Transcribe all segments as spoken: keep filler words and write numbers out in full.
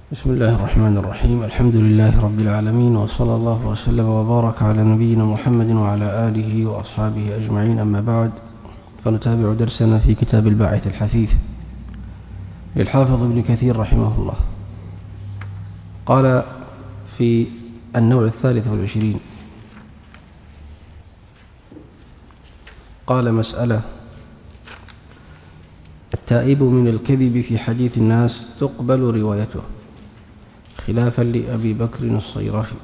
بسم الله الرحمن الرحيم. الحمد لله رب العالمين، وصلى الله وسلم وبارك على نبينا محمد وعلى آله وأصحابه أجمعين. أما بعد، فنتابع درسنا في كتاب الباعث الحثيث للحافظ ابن كثير رحمه الله. قال في النوع الثالث والعشرين، قال: مسألة: التائب من الكذب في حديث الناس تقبل روايته، خلافا لأبي بكر الصيرفي.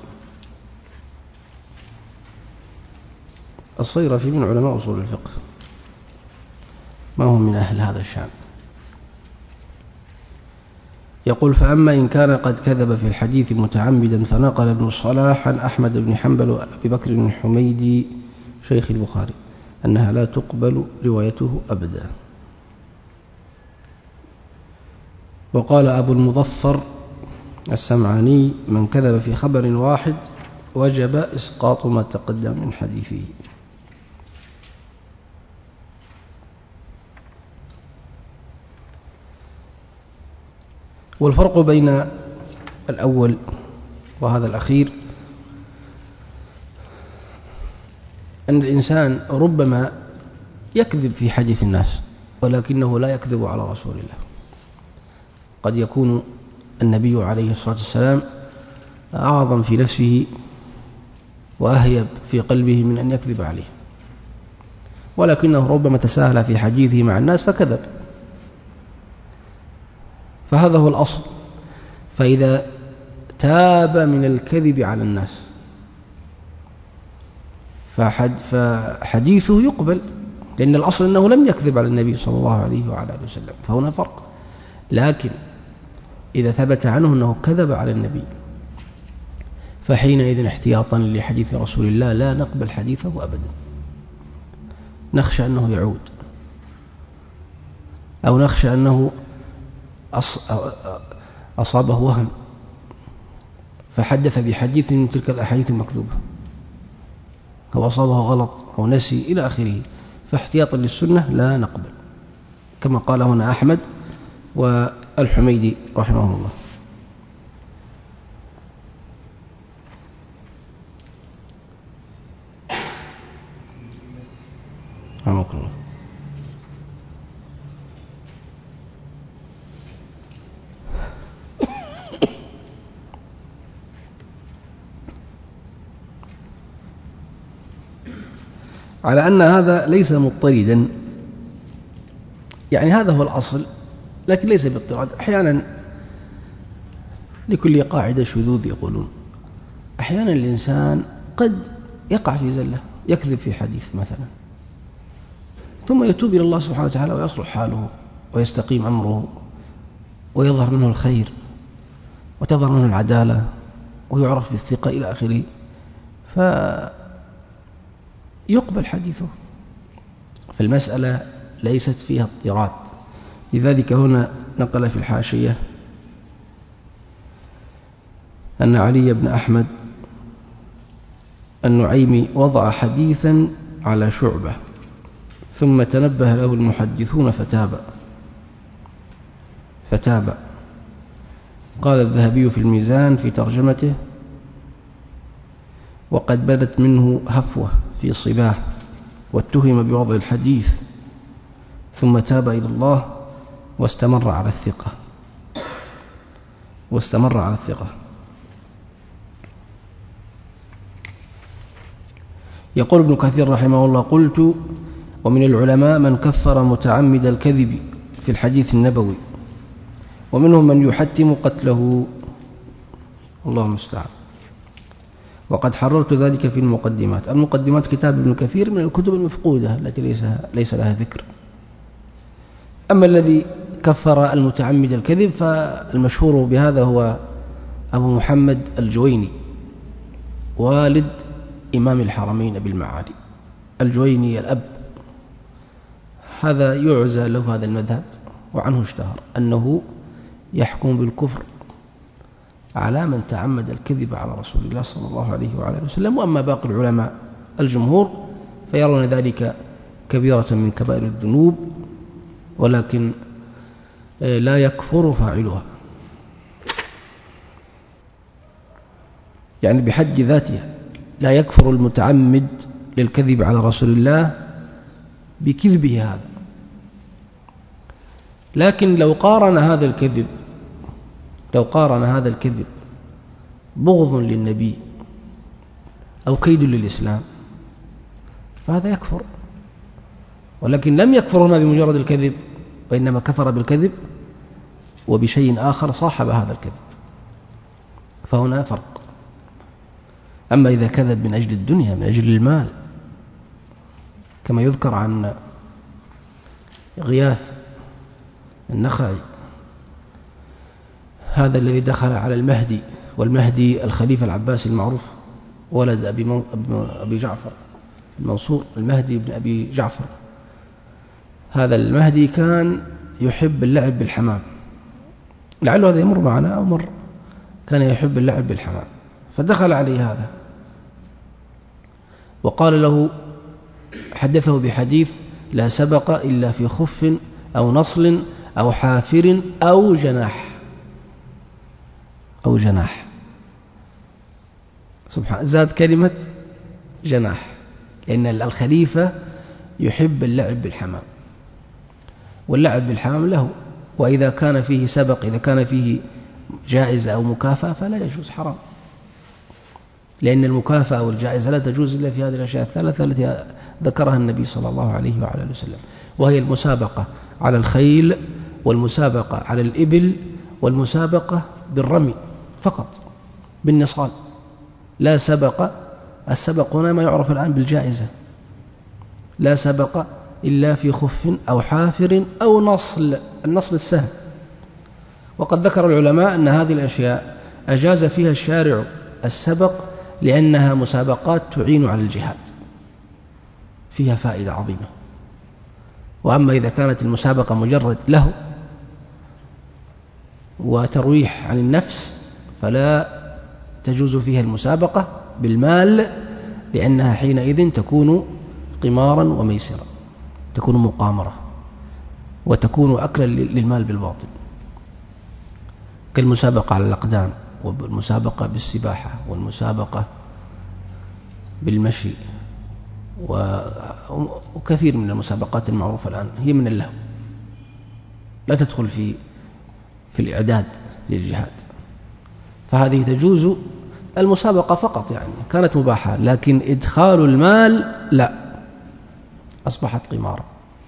الصيرفي من علماء أصول الفقه، ما هم من أهل هذا الشأن. يقول: فأما إن كان قد كذب في الحديث متعمدا، فنقل ابن الصلاح عن أحمد بن حنبل وأبي بكر الحميدي شيخ البخاري أنها لا تقبل روايته أبدا. وقال أبو المظفر السمعاني: من كذب في خبر واحد وجب إسقاط ما تقدم من حديثه. والفرق بين الأول وهذا الأخير أن الإنسان ربما يكذب في حديث الناس، ولكنه لا يكذب على رسول الله. قد يكون النبي عليه الصلاة والسلام أعظم في نفسه وأهيب في قلبه من أن يكذب عليه، ولكنه ربما تساهل في حديثه مع الناس فكذب. فهذا هو الأصل. فإذا تاب من الكذب على الناس فحديثه يقبل، لأن الأصل أنه لم يكذب على النبي صلى الله عليه وعلى آله وسلم، فهنا فرق. لكن إذا ثبت عنه أنه كذب على النبي، فحينئذ احتياطا لحديث رسول الله لا نقبل حديثه أبدا، نخشى أنه يعود، أو نخشى أنه أصابه وهم فحدث بحديث من تلك الأحاديث المكذوبة، أو أصابه غلط أو نسي إلى آخره. فاحتياطا للسنة لا نقبل، كما قال هنا أحمد والحميدي رحمه الله. رحمه الله. على أن هذا ليس مضطردا، يعني هذا هو الأصل، لكن ليس باضطراد. أحيانا لكل قاعدة شذوذ يقولون. أحيانا الإنسان قد يقع في زلة، يكذب في حديث مثلا، ثم يتوب إلى الله سبحانه وتعالى ويصلح حاله ويستقيم أمره ويظهر منه الخير وتظهر منه العدالة ويعرف بالثقة إلى آخره، فيقبل حديثه. فالمسألة ليست فيها اضطراد. لذلك هنا نقل في الحاشية أن علي بن أحمد النعيمي وضع حديثا على شعبة، ثم تنبه له المحدثون فتاب فتاب قال الذهبي في الميزان في ترجمته: وقد بدت منه هفوة في صباه، واتهم بوضع الحديث، ثم تاب إلى الله واستمر على الثقة واستمر على الثقة. يقول ابن كثير رحمه الله: قلت: ومن العلماء من كفر متعمد الكذب في الحديث النبوي، ومنهم من يحتم قتله، الله المستعان. وقد حررت ذلك في المقدمات. المقدمات كتاب ابن كثير من الكتب المفقودة التي ليس, ليس لها ذكر. أما الذي كفر المتعمد الكذب فالمشهور بهذا هو أبو محمد الجويني، والد إمام الحرمين أبي المعالي. الجويني الأب هذا يعزى له هذا المذهب، وعنه اشتهر أنه يحكم بالكفر على من تعمد الكذب على رسول الله صلى الله عليه وعلى وسلم. وأما باقي العلماء الجمهور فيرون ذلك كبيرة من كبائر الذنوب، ولكن لا يكفر فاعلها. يعني بحد ذاتها لا يكفر المتعمد للكذب على رسول الله بكذبه هذا. لكن لو قارن هذا الكذب لو قارن هذا الكذب بغض للنبي أو كيد للإسلام فهذا يكفر، ولكن لم يكفر هنا بمجرد الكذب، وإنما كفر بالكذب وبشيء آخر صاحب هذا الكذب، فهنا فرق. أما إذا كذب من أجل الدنيا من أجل المال كما يذكر عن غياث النخعي هذا الذي دخل على المهدي، والمهدي الخليفة العباسي المعروف ولد أبي, أبي جعفر المنصور، المهدي بن أبي جعفر. هذا المهدي كان يحب اللعب بالحمام، لعله هذا يمر معنا أو مر، كان يحب اللعب بالحمام، فدخل عليه هذا وقال له حدثه بحديث لا سبق إلا في خف أو نصل أو حافر أو جناح أو جناح سبحان زاد كلمة جناح، لأن الخليفة يحب اللعب بالحمام، واللعب بالحمام له، وإذا كان فيه سبق إذا كان فيه جائزة أو مكافأة فلا يجوز، حرام، لأن المكافأة والجائزة لا تجوز إلا في هذه الأشياء الثلاثة التي ذكرها النبي صلى الله عليه وعلى آله وسلم، وهي المسابقة على الخيل، والمسابقة على الإبل، والمسابقة بالرمي فقط بالنصال، لا سبق. السبق هنا ما يعرف الآن بالجائزة، لا سبق إلا في خف أو حافر أو نصل، النصل السهل. وقد ذكر العلماء أن هذه الأشياء أجاز فيها الشارع السبق لأنها مسابقات تعين على الجهاد، فيها فائدة عظيمة. وأما إذا كانت المسابقة مجرد له وترويح عن النفس فلا تجوز فيها المسابقة بالمال، لأنها حينئذ تكون قمارا وميسرا، تكون مقامرة وتكون أكلا للمال بالباطل، كالمسابقة على الأقدام، والمسابقة بالسباحة، والمسابقة بالمشي، وكثير من المسابقات المعروفة الآن هي من اللهو، لا تدخل في في الإعداد للجهاد، فهذه تجوز المسابقة فقط، يعني كانت مباحة، لكن إدخال المال لا، أصبحت قمارا،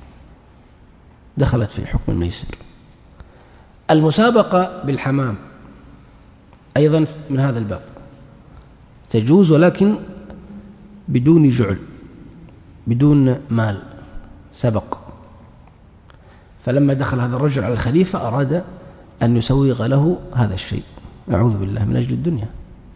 دخلت في حكم الميسر. المسابقة بالحمام أيضا من هذا الباب تجوز، ولكن بدون جعل، بدون مال سبق. فلما دخل هذا الرجل على الخليفة أراد أن يسوغ له هذا الشيء، نعوذ بالله، من أجل الدنيا،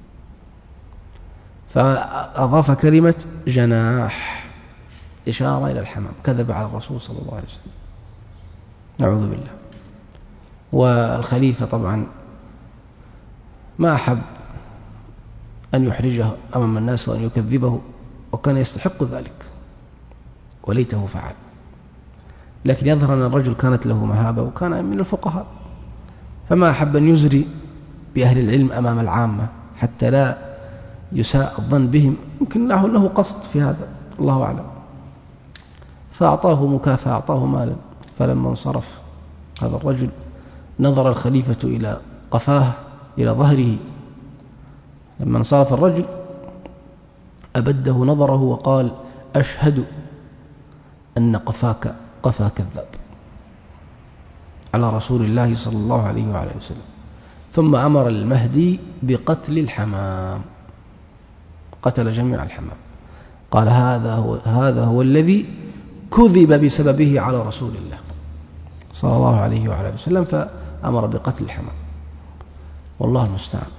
فأضاف كلمة جناح إشارة إلى الحمام، كذب على الرسول صلى الله عليه وسلم، نعوذ بالله. والخليفة طبعا ما أحب أن يحرجه أمام الناس وأن يكذبه، وكان يستحق ذلك وليته فعل، لكن يظهر أن الرجل كانت له مهابة وكان من الفقهاء، فما أحب أن يزري بأهل العلم أمام العامة حتى لا يساء الظن بهم، يمكن له له قصد في هذا، الله أعلم. فأعطاه مكافأة، أعطاه مالا. فلما انصرف هذا الرجل نظر الخليفة إلى قفاه، إلى ظهره. لما انصرف الرجل أبده نظره وقال: أشهد أن قفاك قفا كذاب، على رسول الله صلى الله عليه وعلى وسلم. ثم أمر المهدي بقتل الحمام، قتل جميع الحمام، قال: هذا هو هذا هو الذي كذب بسببه على رسول الله صلى الله عليه وعلى وسلم، فأمر بقتل الحمام، والله المستعان.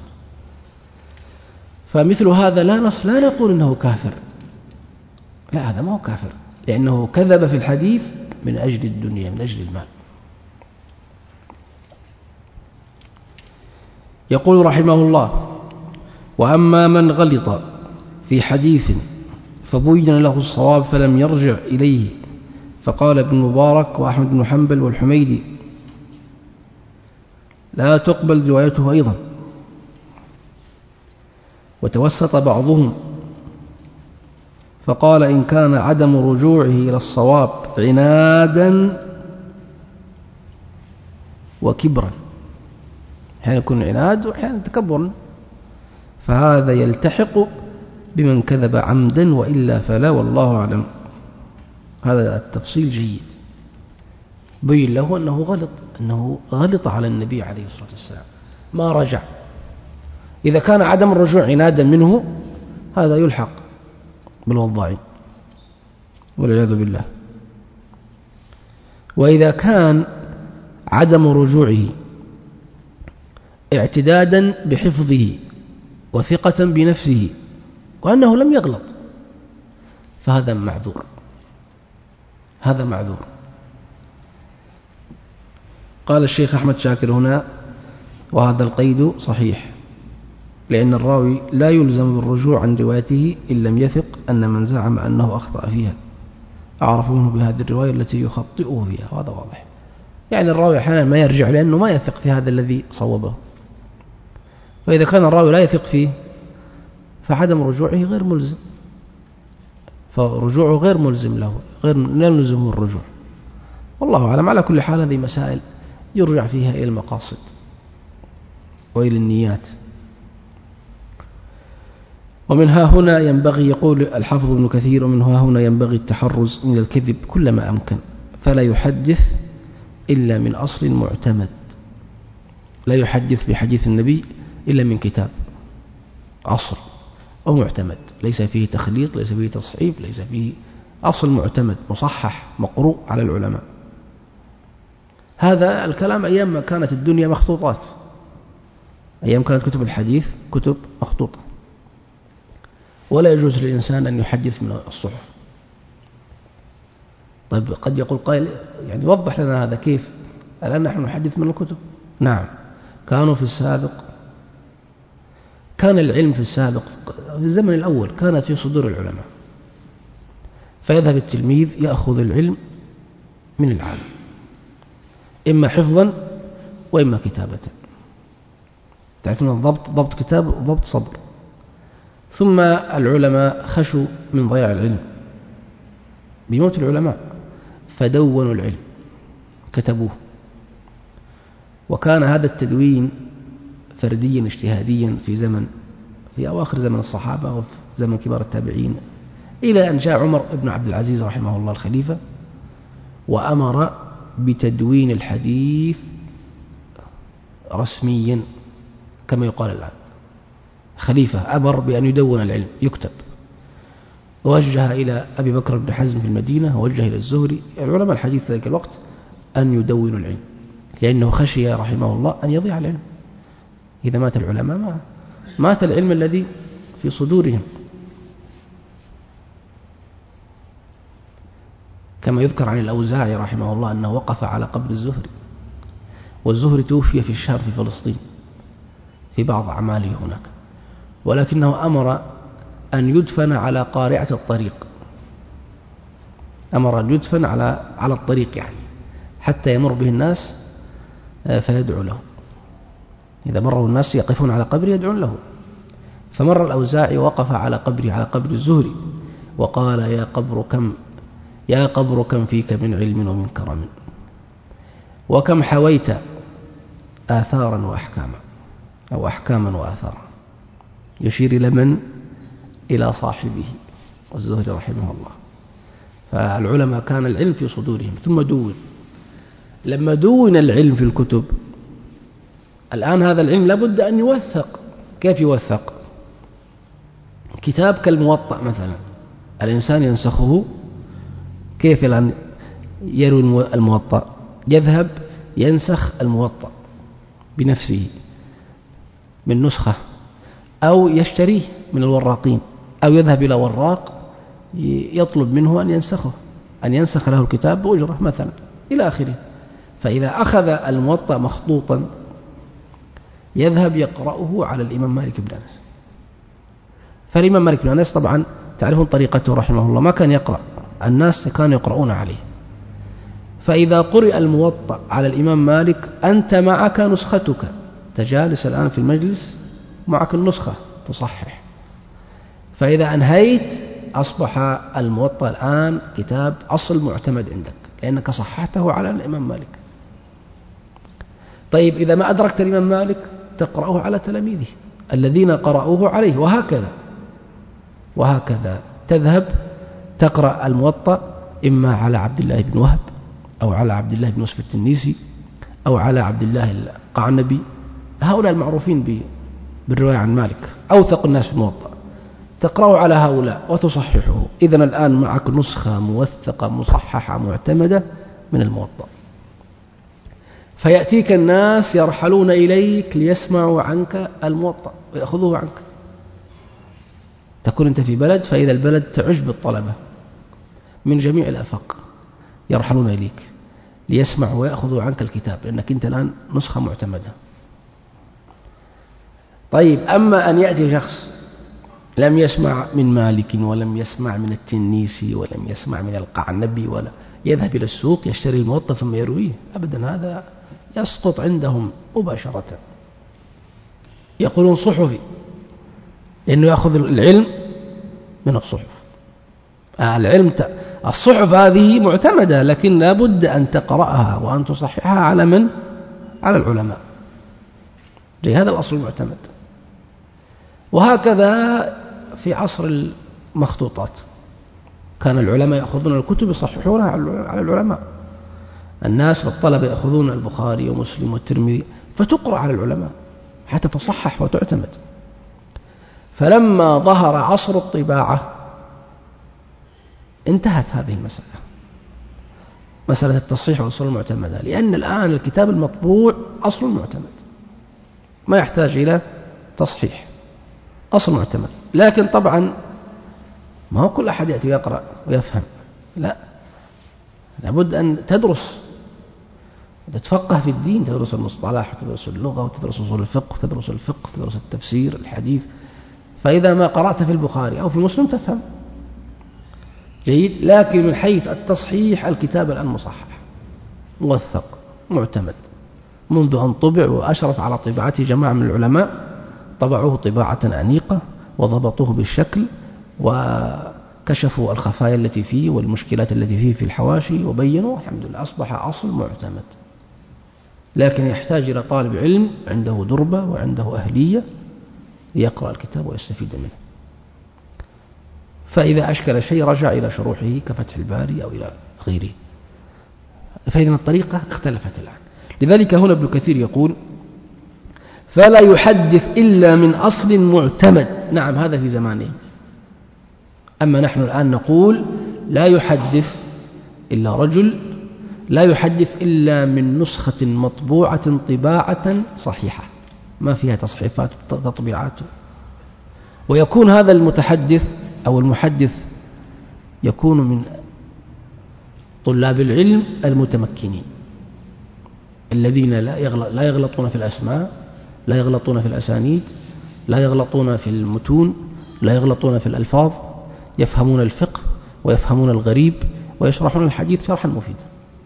فمثل هذا لا نص لا نقول إنه كافر، لا، هذا ما هو كافر، لأنه كذب في الحديث من أجل الدنيا، من أجل المال. يقول رحمه الله: وأما من غلط في حديث فبين له الصواب فلم يرجع إليه، فقال ابن مبارك وأحمد بن حنبل والحميدي: لا تقبل روايته أيضا. وتوسط بعضهم فقال إن كان عدم رجوعه إلى الصواب عنادا وكبرا، أحيانا يكون عناد وأحيانا تكبرا، فهذا يلتحق بمن كذب عمدا وإلا فلا، والله أعلم. هذا التفصيل جيد، بين له أنه غلط، أنه غلط على النبي عليه الصلاة والسلام، ما رجع. إذا كان عدم الرجوع عنادا منه هذا يلحق بالوضاعين والعياذ بالله. وإذا كان عدم رجوعه اعتدادا بحفظه وثقة بنفسه وأنه لم يغلط فهذا معذور، هذا معذور. قال الشيخ أحمد شاكر هنا: وهذا القيد صحيح، لأن الراوي لا يلزم بالرجوع عن روايته إن لم يثق أن من زعم أنه أخطأ فيها أعرف منه بهذه الرواية التي يخطئه فيها، وهذا واضح. يعني الراوي أحيانا ما يرجع لأنه ما يثق في هذا الذي صوبه، فإذا كان الراوي لا يثق فيه فعدم رجوعه غير ملزم، فرجوعه غير ملزم له، غير لا يلزمه الرجوع. والله أعلم. على كل حال هذه مسائل يرجع فيها إلى المقاصد وإلى النيات. ومن ها هنا ينبغي، يقول الحافظ ابن كثير، ومن ها هنا ينبغي التحرز من الكذب كلما أمكن، فلا يحدث إلا من أصل معتمد، لا يحدث بحديث النبي إلا من كتاب أصل أو معتمد، ليس فيه تخليط، ليس فيه تصحيف، ليس فيه أصل معتمد مصحح مقروء على العلماء. هذا الكلام أيام ما كانت الدنيا مخطوطات، أيام كانت كتب الحديث كتب مخطوطة، ولا يجوز للإنسان أن يحدث من الصحف. طيب قد يقول قائل يعني وضح لنا هذا كيف، الآن نحن نحدث من الكتب. نعم، كانوا في السابق، كان العلم في السابق في الزمن الأول كانت في صدور العلماء، فيذهب التلميذ يأخذ العلم من العالم، إما حفظا وإما كتابة. تعرفون الضبط، ضبط كتاب وضبط صبر. ثم العلماء خشوا من ضياع العلم بموت العلماء فدونوا العلم، كتبوه، وكان هذا التدوين فرديا اجتهاديا في زمن، في أواخر زمن الصحابة وفي زمن كبار التابعين، إلى أن جاء عمر بن عبد العزيز رحمه الله الخليفة وأمر بتدوين الحديث رسميا كما يقال الآن. خليفة أمر بأن يدون العلم يكتب، ووجه إلى أبي بكر بن حزم في المدينة، ووجه إلى الزهري، العلماء الحديث في ذلك الوقت، أن يدونوا العلم، لأنه خشي رحمه الله أن يضيع العلم. إذا مات العلماء ما مات العلم الذي في صدورهم. كما يذكر عن الأوزاعي رحمه الله أنه وقف على قبر الزهري، والزهري توفي في الشام في فلسطين في بعض أعماله هناك، ولكنه أمر أن يدفن على قارعة الطريق، أمر أن يدفن على على الطريق يعني حتى يمر به الناس فيدعو له. إذا مروا الناس يقفون على قبره يدعون له. فمر الأوزاعي وقف على قبره، على قبر الزهري، وقال يا قبر كم يا قبر كم فيك من علم ومن كرم، وكم حويت آثارا وأحكاما، أو أحكاما وآثارا، يشير إلى من؟ إلى صاحبه الزهري رحمه الله. فالعلماء كان العلم في صدورهم ثم دون. لما دون العلم في الكتب، الآن هذا العلم لابد أن يوثق. كيف يوثق؟ كتاب كالموطأ مثلا، الإنسان ينسخه. كيف الآن يروي الموطأ؟ يذهب ينسخ الموطأ بنفسه من نسخة، أو يشتريه من الوراقين، أو يذهب إلى وراق يطلب منه أن ينسخه، أن ينسخ له الكتاب بأجرة مثلا إلى آخره. فإذا أخذ الموطأ مخطوطا يذهب يقرأه على الإمام مالك بن أنس. فالإمام مالك بن أنس طبعا تعرفون طريقته رحمه الله، ما كان يقرأ، الناس كانوا يقرؤون عليه. فإذا قرئ الموطأ على الإمام مالك أنت معك نسختك، تجالس الآن في المجلس معك النسخة تصحح، فإذا أنهيت أصبح الموطأ الآن كتاب أصل معتمد عندك لأنك صححته على الإمام مالك. طيب إذا ما أدركت الإمام مالك تقرأه على تلاميذه الذين قرأوه عليه، وهكذا وهكذا تذهب تقرأ الموطأ إما على عبد الله بن وهب أو على عبد الله بن يوسف التنيسي أو على عبد الله القعنبي، هؤلاء المعروفين بالرواية عن مالك، أوثق الناس في الموطأ، تقرأه على هؤلاء وتصححه. إذن الآن معك نسخة موثقة مصححة معتمدة من الموطأ. فيأتيك الناس يرحلون إليك ليسمعوا عنك الموطأ ويأخذوه عنك. تكون أنت في بلد، فإذا البلد تعج بالطلبة من جميع الآفاق يرحلون إليك ليسمعوا ويأخذوا عنك الكتاب لأنك أنت الآن نسخة معتمدة. طيب أما أن يأتي شخص لم يسمع من مالك ولم يسمع من التنيسي ولم يسمع من القعنبي ولا يذهب إلى السوق يشتري الموطأ ثم يرويه، أبدا، هذا يسقط عندهم مباشرة. يقولون صحفي لأنه يأخذ العلم من الصحف. العلم ت... الصحف هذه معتمدة، لكن لا بد أن تقرأها وأن تصححها على من؟ على العلماء. زي هذا الأصل المعتمد. وهكذا في عصر المخطوطات كان العلماء يأخذون الكتب يصححونها على العلماء. الناس والطلبة يأخذون البخاري ومسلم والترمذي فتقرأ على العلماء حتى تصحح وتعتمد. فلما ظهر عصر الطباعة انتهت هذه المسألة، مسألة التصحيح والأصول المعتمدة، لأن الآن الكتاب المطبوع أصل معتمد ما يحتاج إلى تصحيح، أصل معتمد. لكن طبعا ما هو كل أحد يأتي يقرأ ويفهم، لا، لابد أن تدرس، تتفقه في الدين، تدرس المصطلح وتدرس اللغة وتدرس أصول الفقه وتدرس الفقه وتدرس التفسير الحديث. فإذا ما قرأت في البخاري أو في مسلم تفهم جيد. لكن من حيث التصحيح الكتاب الآن مصحح موثق معتمد منذ أن طبع، وأشرف على طباعته جماعة من العلماء طبعوه طباعة أنيقة وضبطوه بالشكل وكشفوا الخفايا التي فيه والمشكلات التي فيه في الحواشي وبينوا، الحمد لله أصبح أصل معتمد. لكن يحتاج إلى طالب علم عنده دربة وعنده أهلية ليقرأ الكتاب ويستفيد منه. فإذا أشكل شيء رجع إلى شروحه كفتح الباري أو إلى غيره. فإذا الطريقة اختلفت الآن. لذلك هنا ابن كثير يقول فلا يحدث إلا من أصل معتمد. نعم هذا في زمانه. أما نحن الآن نقول لا يحدث إلا رجل لا يحدث إلا من نسخة مطبوعة طباعة صحيحة ما فيها تصحيفات وتطبيعات. ويكون هذا المتحدث أو المحدث يكون من طلاب العلم المتمكنين الذين لا يغلطون في الأسماء، لا يغلطون في الأسانيد، لا يغلطون في المتون، لا يغلطون في الألفاظ، يفهمون الفقه ويفهمون الغريب ويشرحون الحديث شرحا مفيدا.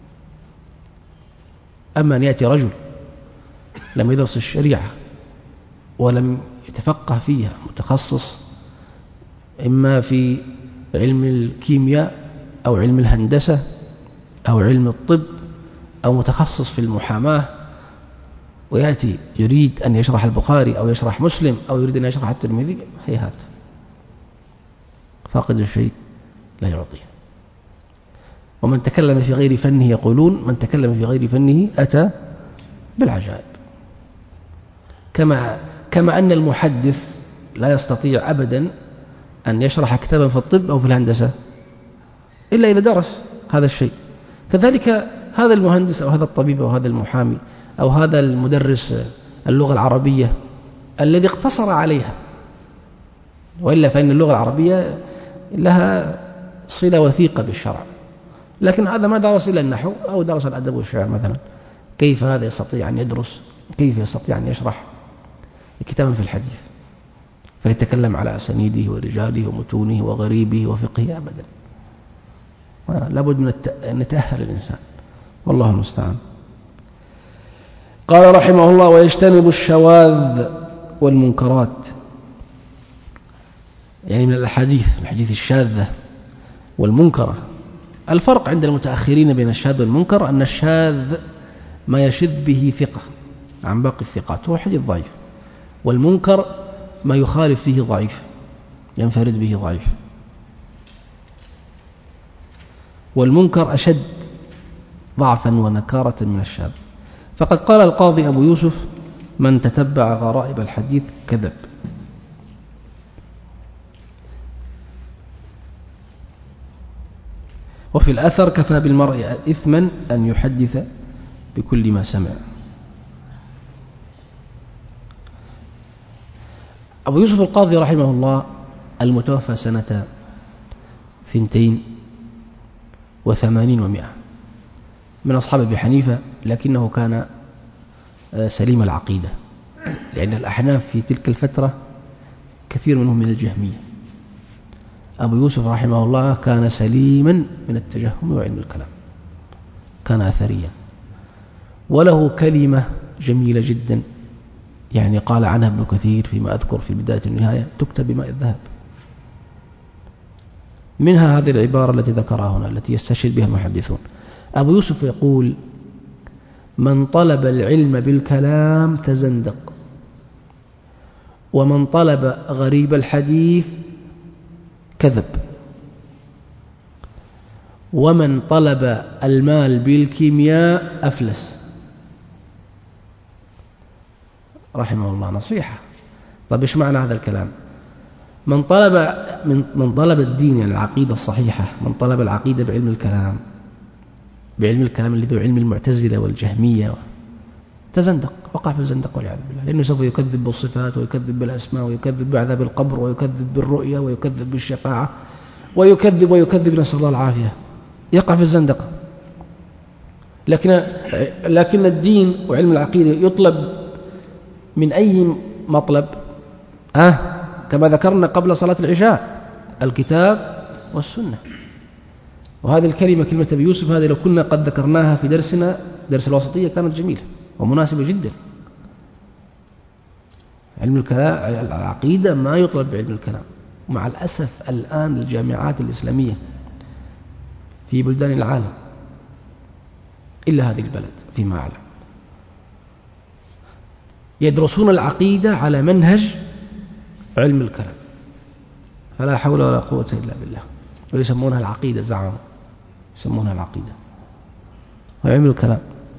أما أن يأتي رجل لم يدرس الشريعة ولم يتفقه فيها، متخصص إما في علم الكيمياء أو علم الهندسة أو علم الطب أو متخصص في المحاماة، ويأتي يريد أن يشرح البخاري أو يشرح مسلم أو يريد أن يشرح الترمذي، هيهات، فاقد الشيء لا يعطيه. ومن تكلم في غير فنه يقولون من تكلم في غير فنه أتى بالعجائب. كما كما أن المحدث لا يستطيع أبدا أن يشرح كتابا في الطب أو في الهندسة إلا إذا درس هذا الشيء. كذلك هذا المهندس أو هذا الطبيب أو هذا المحامي أو هذا المدرس اللغة العربية الذي اقتصر عليها، وإلا فإن اللغة العربية لها صلة وثيقة بالشرع، لكن هذا ما درس إلا النحو أو درس الأدب والشعر مثلا، كيف هذا يستطيع أن يدرس، كيف يستطيع أن يشرح كتابا في الحديث فيتكلم على أسانيده ورجاله ومتونه وغريبه وفقهه؟ أبدا. لابد من أن يتأهل الإنسان، والله المستعان. قال رحمه الله ويجتنب الشواذ والمنكرات. يعني من الأحاديث الحديث الشاذة والمنكرة. الفرق عند المتأخرين بين الشاذ والمنكر أن الشاذ ما يشذ به ثقة عن باقي الثقات هو حديث ضعيف، والمنكر ما يخالف فيه ضعيف ينفرد به ضعيف، والمنكر أشد ضعفا ونكارة من الشاذ. فقد قال القاضي أبو يوسف: من تتبع غرائب الحديث كذب. وفي الأثر: كفى بالمرء إثما أن يحدث بكل ما سمع. أبو يوسف القاضي رحمه الله المتوفى سنة ثنتين وثمانين ومئة من أصحاب أبي حنيفة، لكنه كان سليم العقيدة، لأن الأحناف في تلك الفترة كثير منهم من الجهمية. أبو يوسف رحمه الله كان سليما من التجهم وعلم الكلام، كان أثريا، وله كلمة جميلة جدا يعني قال عنها ابن كثير فيما أذكر في بداية النهاية: تكتب بماء الذهب. منها هذه العبارة التي ذكرها هنا التي يستشهد بها المحدثون. أبو يوسف يقول: من طلب العلم بالكلام تزندق، ومن طلب غريب الحديث كذب، ومن طلب المال بالكيمياء أفلس. رحمه الله نصيحة. طيب إيش معنى هذا الكلام؟ من طلب من من طلب الدين يعني العقيدة الصحيحة، من طلب العقيدة بعلم الكلام، بعلم الكلام اللي هو علم المعتزلة والجهمية، تزندق، وقع في الزندق والعياذ بالله، لأنه سوف يكذب بالصفات ويكذب بالأسماء ويكذب بعذاب القبر ويكذب بالرؤية ويكذب بالشفاعة ويكذب ويكذب، نسأل الله العافية، يقع في الزندقة. لكن لكن الدين وعلم العقيدة يطلب من أي مطلب؟ أه كما ذكرنا قبل صلاة العشاء: الكتاب والسنة. وهذه الكلمة كلمة أبي يوسف هذه لو كنا قد ذكرناها في درسنا درس الوسطية كانت جميلة ومناسبة جدا. علم الكلام العقيدة ما يطلب بعلم الكلام، ومع الأسف الآن الجامعات الإسلامية في بلدان العالم إلا هذه البلد فيما أعلم يدرسون العقيدة على منهج علم الكلام، فلا حول ولا قوة إلا بالله، ويسمونها العقيدة، زعموا يسمونها العقيدة وعلم الكلام.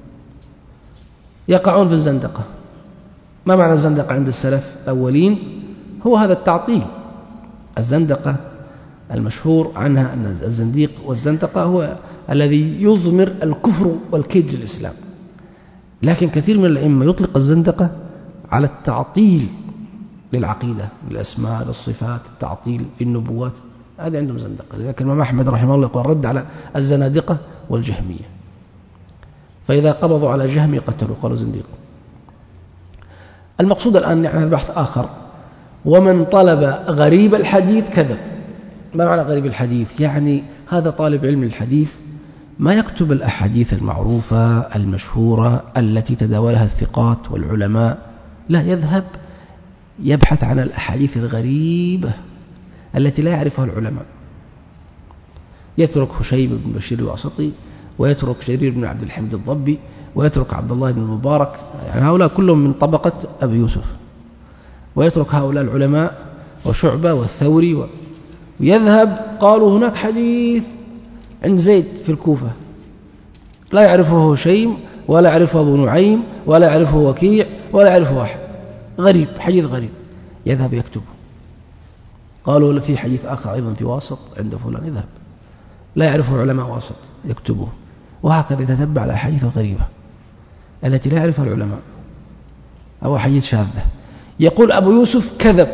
يقعون في الزندقة. ما معنى الزندقة عند السلف الأولين؟ هو هذا التعطيل. الزندقة المشهور عنها أن الزنديق والزندقة هو الذي يضمر الكفر والكيد للإسلام، لكن كثير من الأئمة يطلق الزندقة على التعطيل للعقيدة، للأسماء، للصفات، التعطيل للنبوات، هذا عندهم زندقة. لذلك الإمام أحمد رحمه الله يقول: رد على الزنادقة والجهمية، فإذا قبضوا على جهمي قتلوا، قالوا زنديق. المقصود الآن يعني البحث آخر: ومن طلب غريب الحديث كذب. ما معنى غريب الحديث؟ يعني هذا طالب علم الحديث ما يكتب الأحاديث المعروفة المشهورة التي تداولها الثقات والعلماء، لا، يذهب يبحث عن الأحاديث الغريبة التي لا يعرفها العلماء. يترك هشيم بن بشير الواسطي، ويترك جرير بن عبد الحميد الضبي، ويترك عبد الله بن المبارك، يعني هؤلاء كلهم من طبقة أبي يوسف، ويترك هؤلاء العلماء وشعبة والثوري، ويذهب قالوا هناك حديث عند زيد في الكوفة لا يعرفه هشيم ولا يعرفه أبو نعيم ولا يعرفه وكيع ولا يعرفه واحد، غريب، حديث غريب، يذهب يكتبه. قالوا في حديث آخر أيضا في واسط عند فلان، يذهب لا يعرفه علماء واسط يكتبه. وهكذا يتتبع الأحاديث الغريبة التي لا يعرفها العلماء أو حديث شاذة. يقول أبو يوسف: كذب.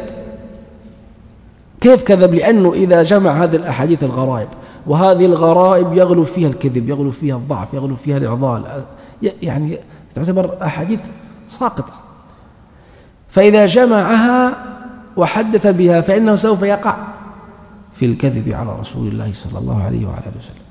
كيف كذب؟ لأنه إذا جمع هذه الأحاديث الغرائب، وهذه الغرائب يغلو فيها الكذب، يغلو فيها الضعف، يغلو فيها الإعضال، يعني تعتبر أحاديث ساقطة، فإذا جمعها وحدث بها فإنه سوف يقع في الكذب على رسول الله صلى الله عليه وعلى آله وسلم.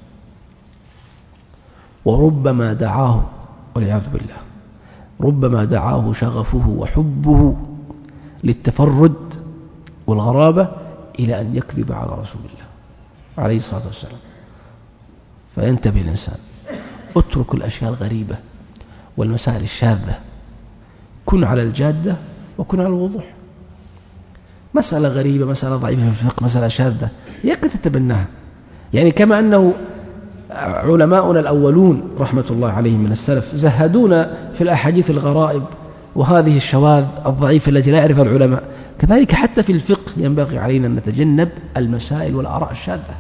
وربما دعاه والعياذ بالله ربما دعاه شغفه وحبه للتفرد والغرابة إلى أن يكذب على رسول الله عليه الصلاة والسلام. فينتبه الإنسان، اترك الأشياء الغريبة والمسائل الشاذة، كن على الجادة وكن على الوضوح. مسألة غريبة، مسألة ضعيفة في الفقه، مسألة شاذة، يكاد تتبناها. يعني كما أنه علماؤنا الأولون رحمة الله عليهم من السلف زهدونا في الأحاديث الغرائب وهذه الشواذ الضعيفة التي لا يعرفها العلماء، كذلك حتى في الفقه ينبغي علينا أن نتجنب المسائل والآراء الشاذة.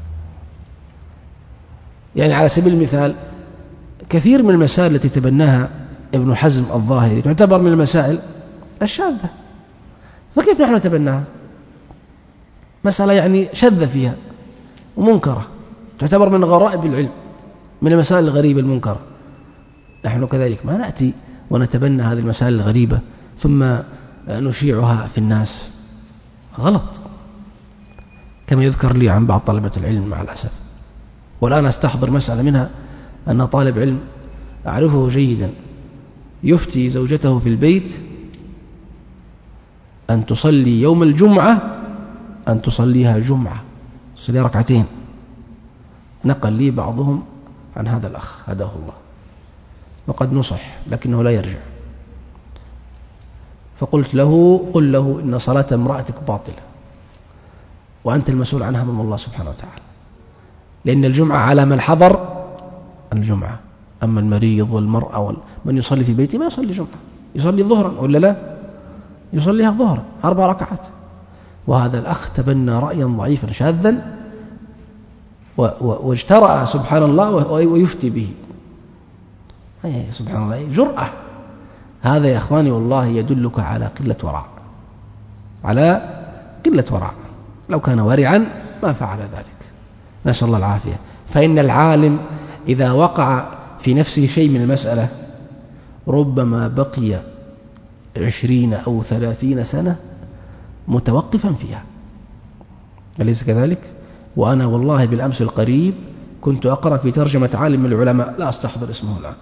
يعني على سبيل المثال كثير من المسائل التي تبناها ابن حزم الظاهري تعتبر من المسائل الشاذة، فكيف نحن نتبناها؟ مسألة يعني شذ فيها ومنكرة، تعتبر من غرائب العلم، من المسائل الغريبة المنكرة. نحن كذلك ما نأتي ونتبنى هذه المسائل الغريبة ثم نشيعها في الناس، غلط. كما يذكر لي عن بعض طلبة العلم مع الأسف، والآن أستحضر مسألة منها أن طالب علم أعرفه جيدا يفتي زوجته في البيت أن تصلي يوم الجمعة أن تصليها جمعة، تصلي ركعتين. نقل لي بعضهم عن هذا الأخ هداه الله، وقد نصح لكنه لا يرجع. فقلت له قل له إن صلاة امرأتك باطلة وأنت المسؤول عنها من الله سبحانه وتعالى، لأن الجمعة على من حضر الجمعة، أما المريض والمرأة من يصلي في بيته ما يصلي جمعة، يصلي ظهرا ولا لا؟ يصليها ظهرا أربع ركعات. وهذا الأخ تبنى رأيا ضعيفا شاذا واجترأ سبحان الله ويفتي به. سبحان الله، جرأة. هذا يا أخواني والله يدلك على قلة ورع، على قلة ورع. لو كان ورعا ما فعل ذلك، نسأل الله العافية. فإن العالم إذا وقع في نفسه شيء من المسألة ربما بقي عشرين أو ثلاثين سنة متوقفا فيها، أليس كذلك؟ وأنا والله بالأمس القريب كنت أقرأ في ترجمة عالم من العلماء لا أستحضر اسمه الآن،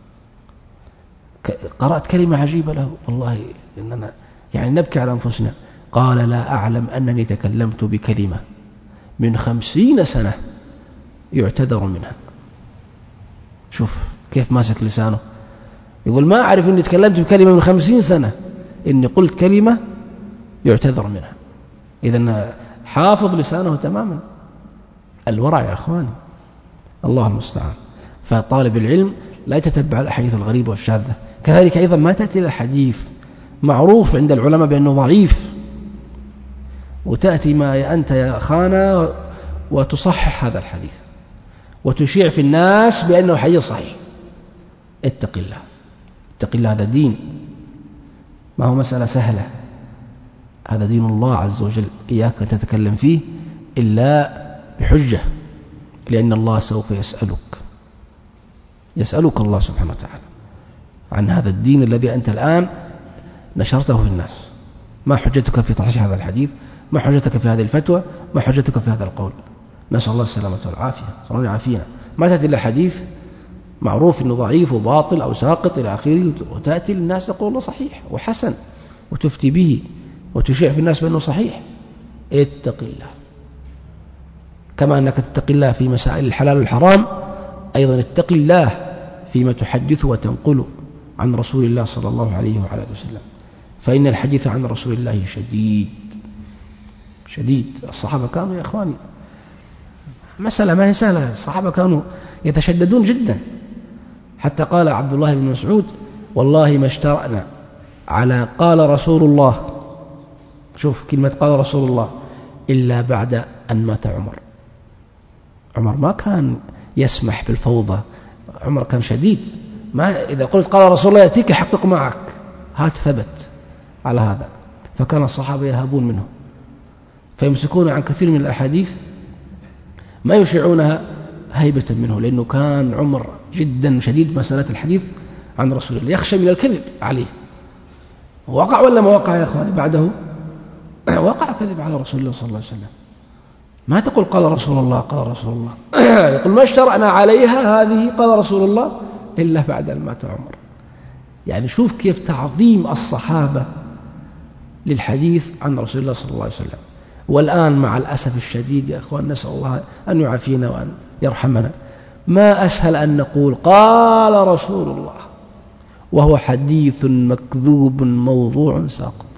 قرأت كلمة عجيبة له والله إننا يعني نبكي على أنفسنا. قال لا أعلم أنني تكلمت بكلمة من خمسين سنة يعتذر منها. شوف كيف ماسك لسانه، يقول ما أعرف أني تكلمت بكلمة من خمسين سنة، إني قلت كلمة يعتذر منها. إذن حافظ لسانه تماما. الورع يا أخواني، الله المستعان. فطالب العلم لا يتتبع الأحاديث الغريبة والشاذة. كذلك أيضا ما تأتي الحديث معروف عند العلماء بأنه ضعيف وتأتي ما أنت يا أخانا وتصحح هذا الحديث وتشيع في الناس بأنه حديث صحيح. اتق الله، اتق الله، هذا دين، ما هو مسألة سهلة، هذا دين الله عز وجل، إياك أن تتكلم فيه إلا بحجة، لأن الله سوف يسألك يسألك الله سبحانه وتعالى عن هذا الدين الذي أنت الآن نشرته في الناس. ما حجتك في تصحيح هذا الحديث؟ ما حجتك في هذه الفتوى؟ ما حجتك في هذا القول؟ نسأل الله السلامة والعافية، صلى الله يعافينا. ما تأتي إلا حديث معروف إنه ضعيف وباطل أو ساقط إلى آخره، وتأتي للناس تقول الله صحيح وحسن وتفتي به وتشيع في الناس بأنه صحيح. اتق الله، كما أنك تتقي الله في مسائل الحلال والحرام، أيضا اتق الله فيما تحدث وتنقل عن رسول الله صلى الله عليه وعلى آله وسلم، فإن الحديث عن رسول الله شديد شديد. الصحابة كانوا يا أخواني مسألة ما هي سهلة، الصحابة كانوا يتشددون جدا، حتى قال عبد الله بن مسعود والله ما اشترأنا على قال رسول الله، شوف كلمة قال رسول الله، إلا بعد أن مات عمر. عمر ما كان يسمح بالفوضى، عمر كان شديد، ما إذا قلت قال رسول الله يأتيك يحقق معك، هات ثبت على هذا. فكان الصحابة يهابون منه فيمسكون عن كثير من الأحاديث ما يشيعونها هيبة منه، لأنه كان عمر جدا شديد مسألة الحديث عن رسول الله، يخشى من الكذب عليه. وقع ولا ما وقع يا أخواني بعده؟ وقع كذب على رسول الله صلى الله عليه وسلم. ما تقول قال رسول الله قال رسول الله يقول ما اشترعنا عليها هذه قال رسول الله إلا بعد أن مات عمر. يعني شوف كيف تعظيم الصحابة للحديث عن رسول الله صلى الله عليه وسلم. والآن مع الأسف الشديد يا أخوان، نسأل الله أن يعافينا وأن يرحمنا، ما أسهل أن نقول قال رسول الله وهو حديث مكذوب موضوع ساقط.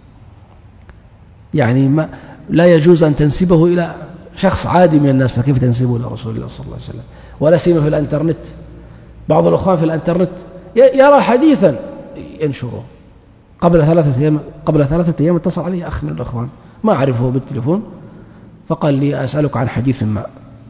يعني ما لا يجوز أن تنسبه إلى شخص عادي من الناس، فكيف تنسبه إلى رسول الله صلى الله عليه وسلم؟ ولا سيما في الانترنت. بعض الأخوان في الانترنت يرى حديثا ينشره. قبل ثلاثة أيام قبل ثلاثة أيام اتصل علي أخ من الأخوان ما أعرفه بالتليفون، فقال لي أسألك عن حديث ما.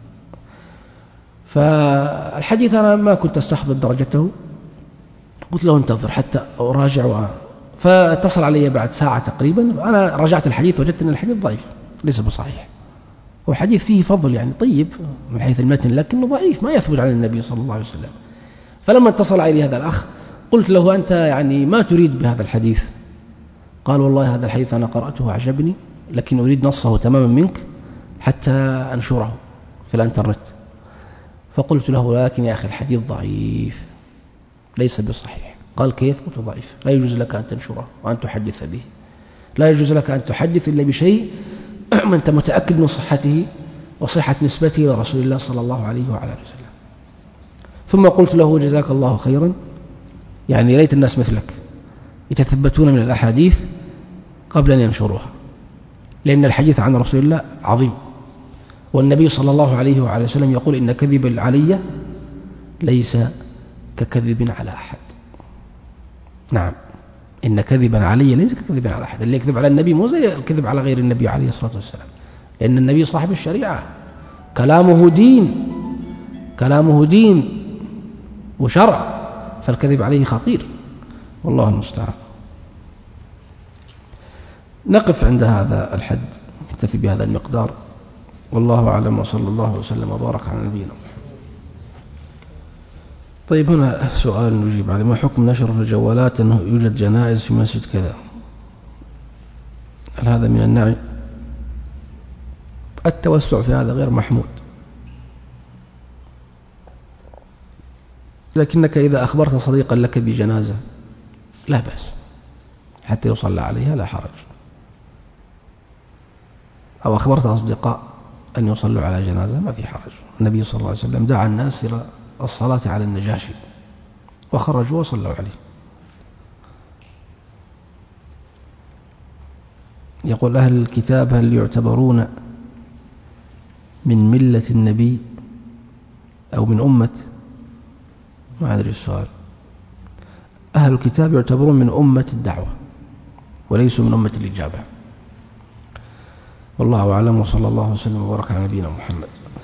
فالحديث أنا ما كنت أستحضر درجته، قلت له انتظر حتى أراجع و... فاتصل علي بعد ساعة تقريبا. أنا راجعت الحديث وجدت أن الحديث ضعيف ليس بصحيح، هو حديث فيه فضل يعني طيب من حيث المتن، لكنه ضعيف ما يثبت عن النبي صلى الله عليه وسلم. فلما اتصل علي هذا الأخ قلت له أنت يعني ما تريد بهذا الحديث؟ قال والله هذا الحديث أنا قرأته أعجبني، لكن أريد نصه تماما منك حتى أنشره في الانترنت. فقلت له لكن يا أخي الحديث ضعيف ليس بصحيح. قال كيف؟ قلت ضعيف، لا يجوز لك أن تنشره وأن تحدث به، لا يجوز لك أن تحدث إلا بشيء ما أنت متأكد من صحته وصحة نسبته إلى رسول الله صلى الله عليه وعلى آله وسلم. ثم قلت له جزاك الله خيرا، يعني ليت الناس مثلك يتثبتون من الأحاديث قبل أن ينشروها، لأن الحديث عن رسول الله عظيم، والنبي صلى الله عليه وعلى وسلم يقول إن كذب العلي ليس ككذب على أحد. نعم، إن كذبا علي ليس ككذب على أحد. اللي يكذب على النبي مو زي الكذب على غير النبي عليه الصلاة والسلام، لأن النبي صاحب الشريعة، كلامه دين، كلامه دين وشرع، فالكذب عليه خطير، والله المستعان. نقف عند هذا الحد، نكتفي بهذا المقدار، والله أعلم، وصلى الله وسلم وبارك على نبينا محمد. طيب هنا سؤال نجيب عليه: ما حكم نشر في الجوالات أنه يوجد جنائز في مسجد كذا؟ هل هذا من النعي؟ التوسع في هذا غير محمود، لكنك إذا أخبرت صديقا لك بجنازة لا بأس حتى يصلى عليها لا حرج، أو أخبرت أصدقاء أن يصلوا على جنازة ما في حرج. النبي صلى الله عليه وسلم دعا الناس إلى الصلاة على النجاشي وخرجوا وصلوا عليه. يقول: أهل الكتاب هل يعتبرون من ملة النبي أو من أمة؟ ما أدري السؤال. أهل الكتاب يعتبرون من أمة الدعوة وليسوا من أمة الإجابة، والله أعلم، وصلى الله وسلم وبارك على نبينا محمد.